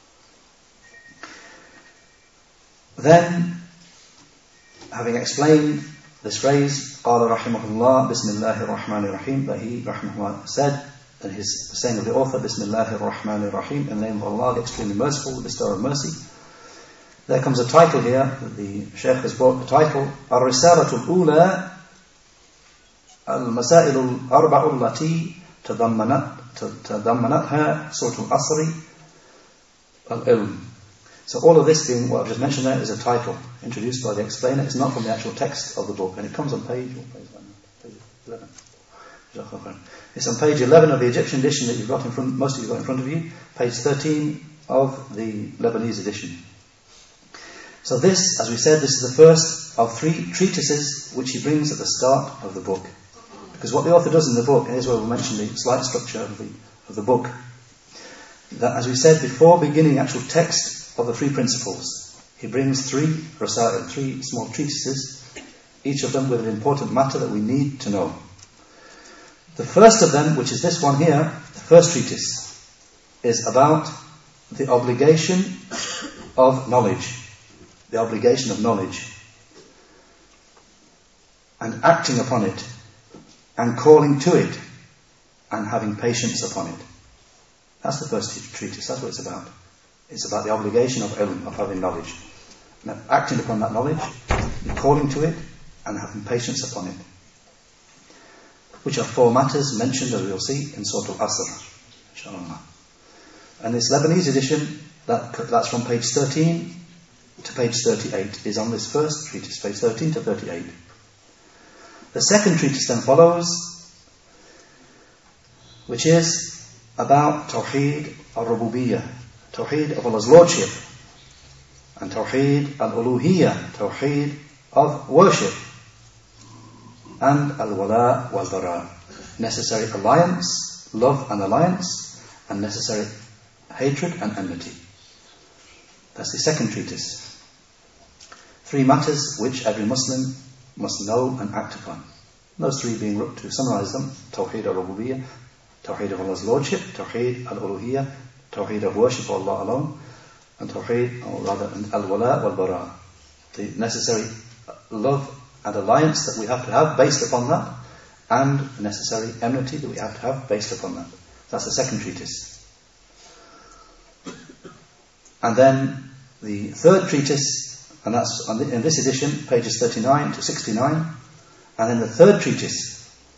Then, having explained this phrase, قال رحمه الله بسم الله الرحمن الرحيم, that he, rahimahullah, said, and his the saying of the author, بسم الله الرحمن الرحيم, in the name of Allah, the extremely merciful, the bestower of mercy. There comes a title here, the Shaykh has brought the title, الرسالة الأولى المسائل الأربع التي تضمنتها سورة العصر العلم. So all of this being what I've just mentioned there is a title introduced by the explainer. It's not from the actual text of the book, and it comes on page, page eleven. It's on page eleven of the Egyptian edition that you've got in front, most of you got in front of you, page thirteen of the Lebanese edition. So this, as we said, this is the first of three treatises which he brings at the start of the book. Because what the author does in the book, and here's where we'll mention the slight structure of the of the book, that as we said before beginning the actual text of the three principles, he brings three rasail, three small treatises, each of them with an important matter that we need to know. The first of them, which is this one here, the first treatise, is about the obligation of knowledge. The obligation of knowledge. And acting upon it. And calling to it. And having patience upon it. That's the first treatise, that's what it's about. It's about the obligation of ilm, of having knowledge. And acting upon that knowledge, and calling to it, and having patience upon it. Which are four matters mentioned, as we'll see, in Surah Al-Asr, inshallah. And this Lebanese edition, that, that's from page thirteen to page thirty-eight, is on this first treatise, page thirteen to thirty-eight. The second treatise then follows, which is about Tawheed al-Rububiyyah, Tawheed of Allah's Lordship, and Tawheed al-Uluhiyyah, Tawheed of worship, and al-Wala wal-Bara, necessary alliance, love and alliance, and necessary hatred and enmity. That's the second treatise. Three matters which every Muslim must know and act upon. Those three being, to summarize them, Tawheed al-Rububiyyah, Tawheed of Allah's Lordship, Tawheed al-Uluhiyyah, Tawheed of worship for Allah alone, and Tawheed, or rather, al-Wala wal-Bara, the necessary love and alliance that we have to have based upon that, and the necessary enmity that we have to have based upon that. That's the second treatise. And then the third treatise, and that's on the, in this edition, pages thirty-nine to sixty-nine, and then the third treatise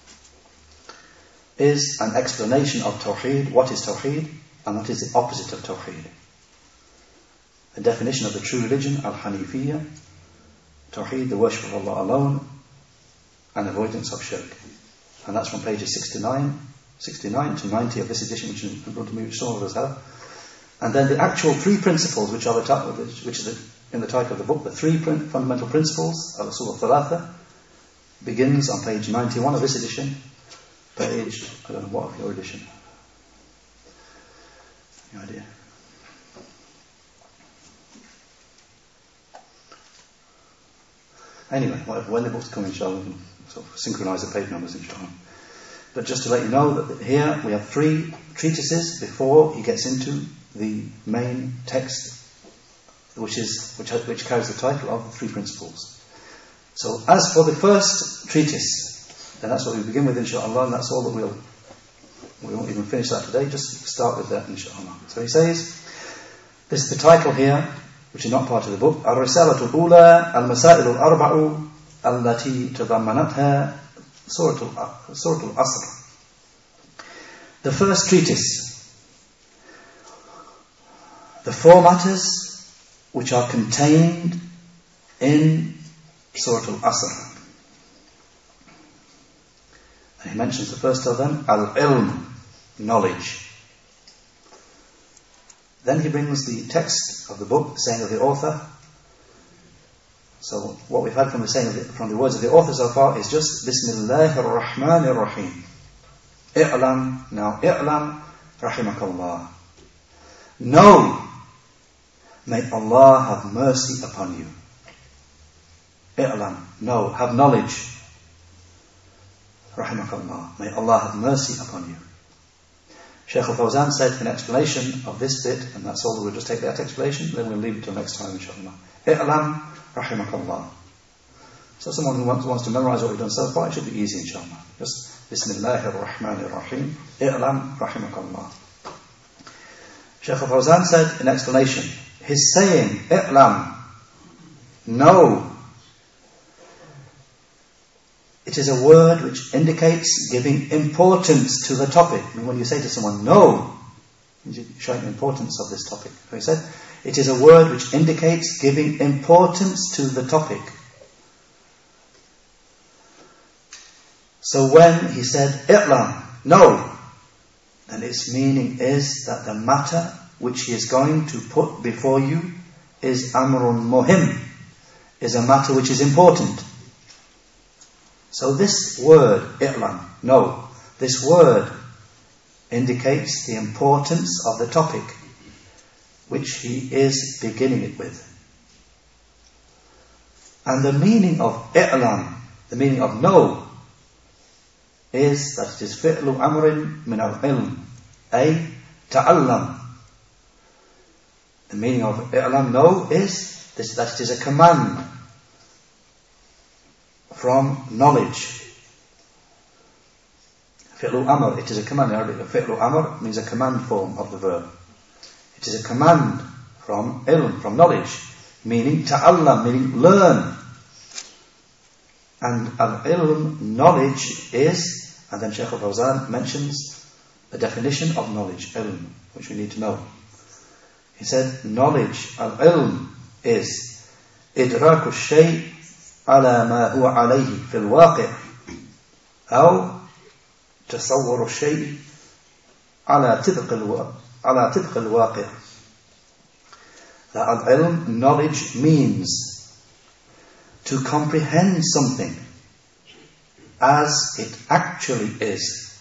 is an explanation of Tawheed, what is Tawheed, and what is the opposite of Tawheed. A definition of the true religion, Al-Hanifiyyah, Tawheed, the worship of Allah alone, and avoidance of shirk. And that's from pages sixty-nine, sixty-nine to ninety of this edition, which in front of me, which some of us have. And then the actual three principles, which are the title, which is the, in the title of the book, the three prin- fundamental principles, Al-Usul al-Thalatha, begins on page ninety-one of this edition, page, I don't know what of your edition. Any idea? Anyway, when the books come, inshallah, we can sort of synchronize the page numbers, inshallah. But just to let you know that here we have three treatises before he gets into the main text, which is which, which carries the title of the Three Principles. So, as for the first treatise, then that's what we begin with, inshallah, and that's all that we'll. We won't even finish that today. Just start with that, inshallah. So he says, this is the title here, which is not part of the book. الرسالة الأولى المسائل الأربع التي تضمنتها Surah Al-Asr. The first treatise. The four matters which are contained in Surah Al-Asr. And he mentions the first of them, Al-Ilm, knowledge. Then he brings the text of the book, the saying of the author. So what we've had from the saying of the, from the words of the author so far is just Bismillahir Rahmanir Rahim. I'lam, now I'lam, Rahimakallah. Know, may Allah have mercy upon you. I'lam, know, have knowledge. Rahimakallah, may Allah have mercy upon you. Shaykh al-Fawzan said in explanation of this bit, and that's all, we'll just take that explanation, then we'll leave it till next time, inshallah. I'lam, rahimakallah. So someone who wants, wants to memorize what we've done so far, it should be easy, inshallah. Just Bismillahir Rahmanir Rahim. I'lam, rahimakallah. Shaykh al-Fawzan said in explanation, his saying, I'lam, know, it is a word which indicates giving importance to the topic. I mean, when you say to someone, no, you're showing the importance of this topic. So he said, it is a word which indicates giving importance to the topic. So when he said, I'lam, no, then its meaning is that the matter which he is going to put before you is amrun muhim, is a matter which is important. So this word, I'lam, no, this word indicates the importance of the topic which he is beginning it with. And the meaning of I'lam, the meaning of know, is that it is fi'lu amrin min al-ilm, ay ta'allam. The meaning of I'lam, know, is this, that it is a command from knowledge. Fi'lu amr, it is a command. Fi'lu amr means a command form of the verb. It is a command from ilm, from knowledge, meaning ta'allam, meaning learn. And al-ilm, knowledge, is, and then Shaykh al-Fawzan mentions a definition of knowledge, ilm, which we need to know. He said, knowledge, al-ilm, is idraku shay' على ما هو عليه في الواقع أو تصور الشيء على طبق الواقع على طبق الواقع. That al-ilm, knowledge, means to comprehend something as it actually is,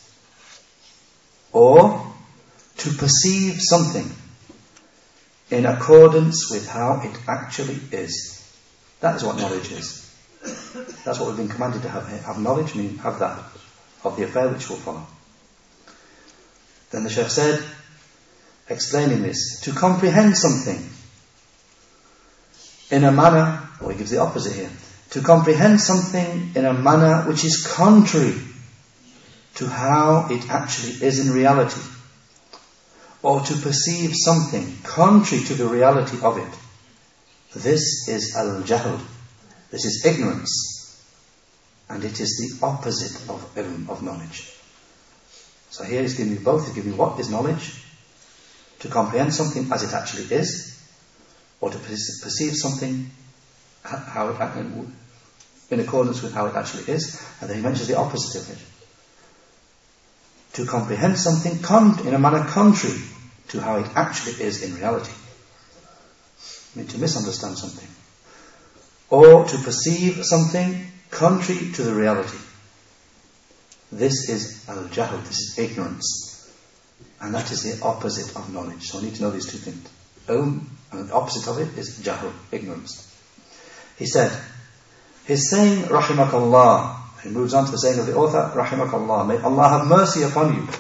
or to perceive something in accordance with how it actually is. That is what knowledge is. That's what we've been commanded to have here. Have knowledge, mean have that of the affair which will follow. Then the Shaykh said, explaining this, to comprehend something in a manner, or he gives the opposite here, to comprehend something in a manner which is contrary to how it actually is in reality, or to perceive something contrary to the reality of it. This is al-jahl. This is ignorance. And it is the opposite of ilm, of knowledge. So here he's giving you both. He's giving you what is knowledge, to comprehend something as it actually is, or to perceive something how it, in accordance with how it actually is. And then he mentions the opposite of it. To comprehend something con- in a manner contrary to how it actually is in reality. I mean, to misunderstand something. Or to perceive something contrary to the reality. This is al-jahl, this is ignorance. And that is the opposite of knowledge. So we need to know these two things. Ilm, and the opposite of it is jahl, ignorance. He said, his saying, rahimakallah, he moves on to the saying of the author, rahimakallah, may Allah have mercy upon you.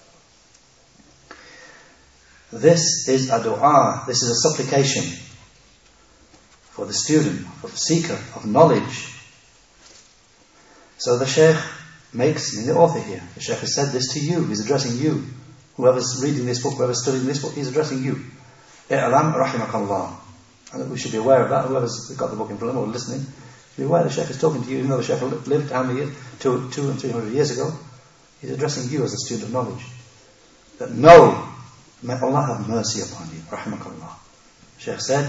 This is a dua, this is a supplication for the student, for the seeker of knowledge. So the Shaykh makes, I mean the author here, the Shaykh has said this to you, he's addressing you. Whoever's reading this book, whoever's studying this book, he's addressing you. I'lam rahimakallah. And we should be aware of that, whoever's got the book in front of them or listening, Be aware the Shaykh is talking to you, even though the Shaykh lived how many years? Two, two and three hundred years ago. He's addressing you as a student of knowledge. That know, may Allah have mercy upon you. Rahmakallah. Shaykh said,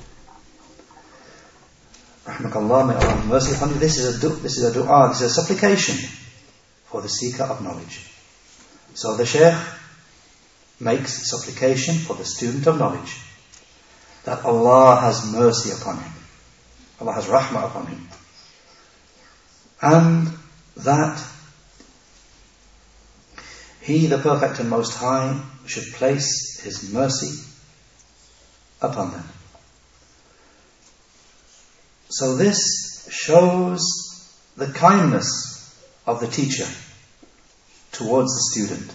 Rahmakallah, may Allah have mercy upon you. This is a du- this is a dua, this is a supplication for the seeker of knowledge. So the Shaykh makes supplication for the student of knowledge that Allah has mercy upon him. Allah has rahmah upon him. And that He, the Perfect and Most High, should place His mercy upon them. So this shows the kindness of the teacher towards the student,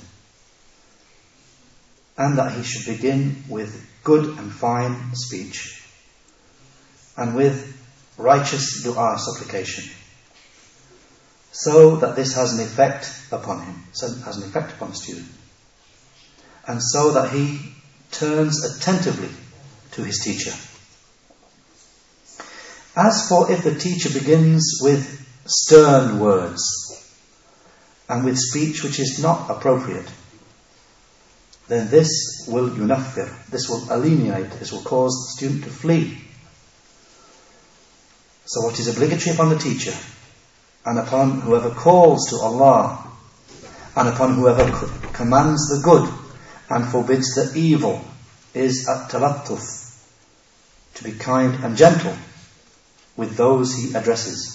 and that he should begin with good and fine speech and with righteous dua, supplication, so that this has an effect upon him, so it has an effect upon the student, and so that he turns attentively to his teacher. As for if the teacher begins with stern words and with speech which is not appropriate, then this will yunaffir, this will alienate, this will cause the student to flee. So what is obligatory upon the teacher, and upon whoever calls to Allah, and upon whoever commands the good and forbids the evil, is at-talattuf, to be kind and gentle with those he addresses,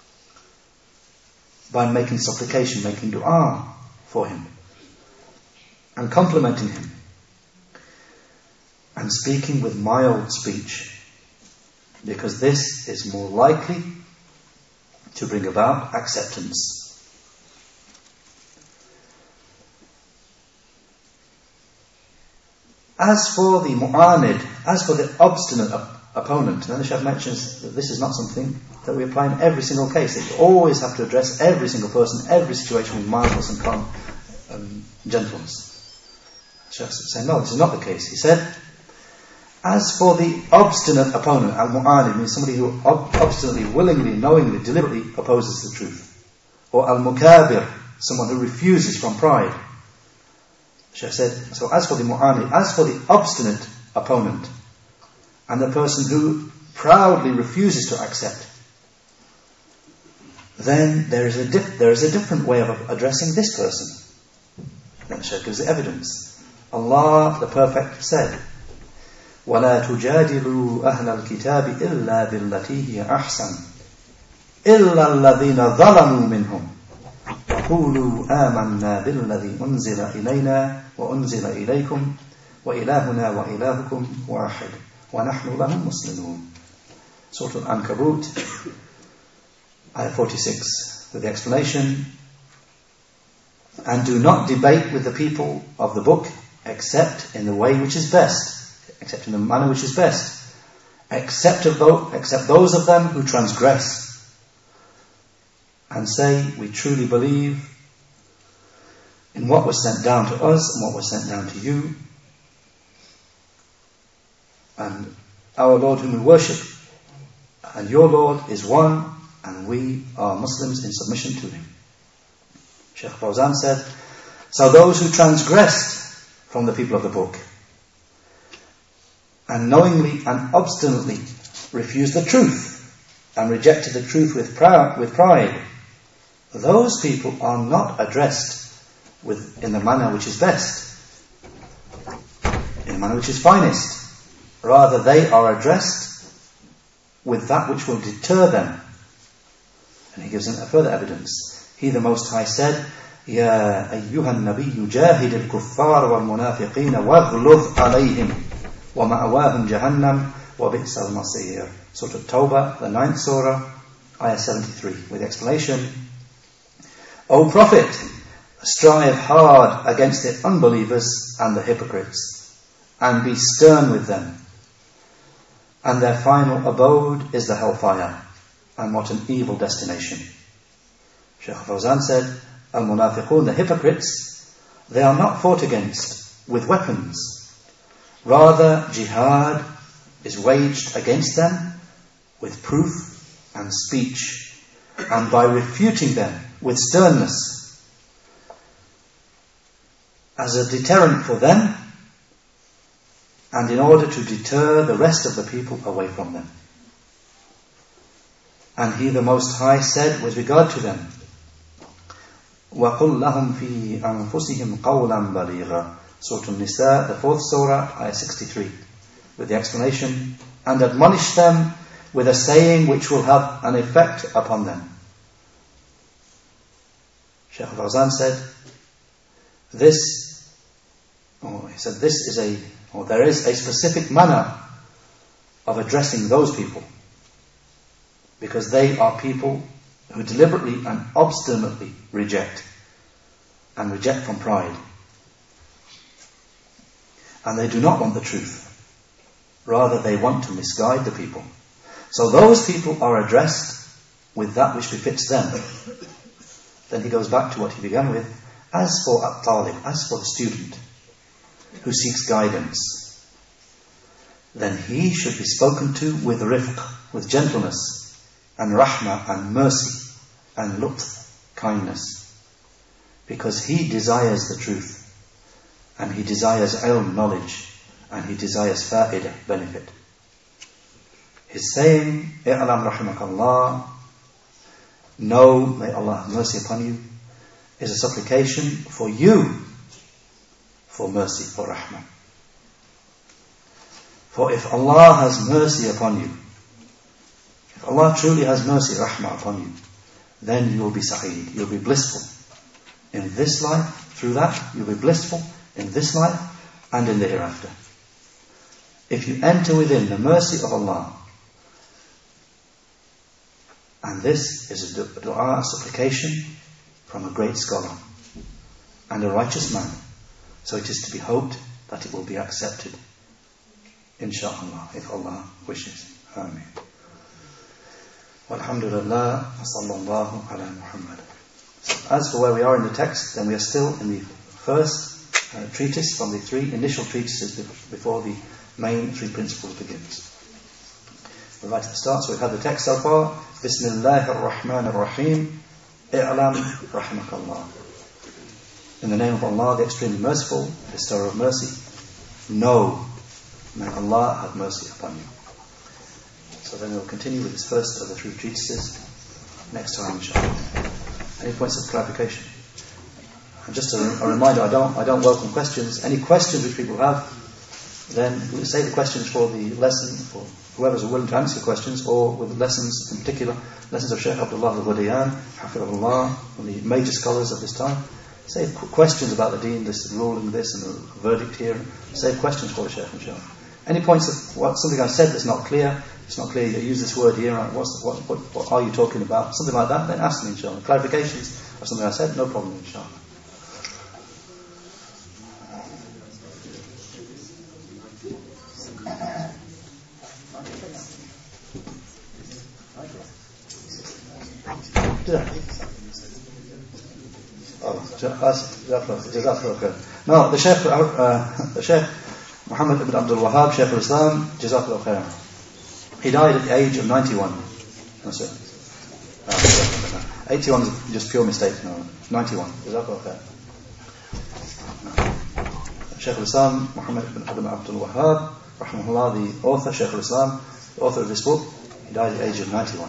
by making supplication, making dua for him, and complimenting him, and speaking with mild speech, because this is more likely to bring about acceptance. As for the mu'anid, as for the obstinate op- opponent, then the Shaykh mentions that this is not something that we apply in every single case, that you always have to address every single person, every situation with mildness and calm and gentleness. The Shaykh said, no, this is not the case. He said, as for the obstinate opponent, al-mu'anid means somebody who ob- obstinately, willingly, knowingly, deliberately opposes the truth. Or al-mukabir, someone who refuses from pride. The Shaykh said, so as for the mu'anid, as for the obstinate opponent, and the person who proudly refuses to accept, then there is a dif- there is a different way of addressing this person. Then the Shaykh gives the evidence. Allah, the Perfect, said, وَلَا تُجَادِلُوا أَهْلَ الْكِتَابِ إِلَّا بِالَّتِي هِيَ أَحْسَنُ إِلَّا الَّذِينَ ظَلَمُوا مِنْهُمْ قُولُوا آمَنَّا بِالَّذِي أُنزِلَ إِلَيْنَا وَأُنزِلَ إِلَيْكُمْ وَإِلَهُنَا وَإِلَهُكُمْ وَاحِدٌ وَنَحْنُ لَهُ مُسْلِمُونَ. Surah Al-Ankabut, ayah forty-six, with the explanation, and do not debate with the people of the book except in the way which is best, except in the manner which is best, except of those, except those of them who transgress, and say, we truly believe in what was sent down to us and what was sent down to you, and our Lord whom we worship and your Lord is one, and we are Muslims in submission to him. Shaykh Fawzan said, so those who transgressed from the people of the book and knowingly and obstinately refused the truth and rejected the truth with proud, with pride, those people are not addressed with in the manner which is best, in the manner which is finest. Rather, they are addressed with that which will deter them. And he gives them a further evidence. He, the Most High, said, يَا أَيُّهَا النَّبِيُّ جَاهِدِ الْكُفَّارَ وَالْمُنَافِقِينَ وَاغْلُظْ عَلَيْهِمْ وَمَأْوَاهُمْ جَهَنَّمْ وَبِئْسَ الْمَصِيرُ. Surah At-Tawbah, the ninth surah, ayah seventy-three, with the explanation, O Prophet, strive hard against the unbelievers and the hypocrites, and be stern with them, and their final abode is the hellfire, and what an evil destination. Shaykh Fawzan said, Al-Munafiqun, the hypocrites, they are not fought against with weapons. Rather, jihad is waged against them with proof and speech, and by refuting them with sternness as a deterrent for them and in order to deter the rest of the people away from them. And He the Most High said with regard to them, وَقُلْ لَهُمْ فِي أَنفُسِهِمْ قَوْلًا بَلِيغًا, Surah An-Nisa, the fourth surah, ayah sixty-three, with the explanation, and admonish them with a saying which will have an effect upon them. Shaykh al-Fawzan said, this, oh, he said, this is a, or there is a specific manner of addressing those people, because they are people who deliberately and obstinately reject, and reject from pride. And they do not want the truth. Rather, they want to misguide the people. So those people are addressed with that which befits them. Then he goes back to what he began with. As for at-talib, as for the student who seeks guidance, then he should be spoken to with rifq, with gentleness, and rahmah, and mercy, and lutf, kindness. Because he desires the truth, and he desires ilm, knowledge, and he desires fa'idah, benefit. His saying, i'lam rahimakallah, know, may Allah have mercy upon you, is a supplication for you, for mercy, for rahmah. For if Allah has mercy upon you, if Allah truly has mercy, rahmah upon you, then you will be sa'id, you'll be blissful. In this life, through that, you'll be blissful in this life and in the hereafter. If you enter within the mercy of Allah, and this is a dua, a supplication from a great scholar and a righteous man, so it is to be hoped that it will be accepted, insha'Allah, if Allah wishes. Ameen. Walhamdulillah, wa sallallahu ala Muhammad. As for where we are in the text, then we are still in the first uh, treatise from the three initial treatises before the main three principles begins. We're right at the start, so we've had the text so far. Bismillahir Rahmanir Rahim. I'lam rahimakallah. In the name of Allah, the extremely merciful, bestower of mercy, know, may Allah have mercy upon you. So then we'll continue with this first of the three treatises next time, inshallah. Any points of clarification? And just a, a reminder, I don't, I don't welcome questions. Any questions which people have, then we'll save the questions for the lesson, for whoever's willing to answer questions, or with lessons in particular, lessons of Shaykh Abdullah al-Ghudayyan, Hafidhullah, one of the major scholars of this time. Save questions about the deen, this ruling, this, and the verdict here. Save questions for the Shaykh, inshallah. Any points of what something I've said that's not clear, it's not clear, you use this word here, what's, what, what, what are you talking about? Something like that, then ask me, inshallah. Clarifications of something I said, no problem, inshallah. No, the Shaykh, uh, the Shaykh Muhammad ibn Abdul Wahhab, Shaykh al-Islam, Jazakallah khairan. He died at the age of ninety-one. That's it. Uh, eighty-one is just pure mistake. No, ninety-one. Jazakallah khairan. Shaykh al-Islam, Muhammad ibn Abdul Wahhab, rahimahullah, the author, Shaykh al-Islam, the author of this book, he died at the age of ninety-one.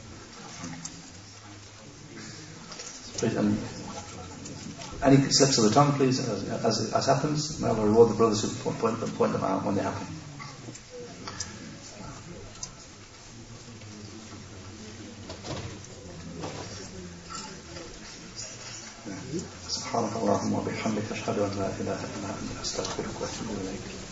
Please, and any slips of the tongue, please, as, as, as happens, may Allah reward the brothers who point, point, them, point them out when they happen. سبحانك اللهم وبحمدك أشهد أن لا إله إلا أنت أستغفرك وأتوب إليك.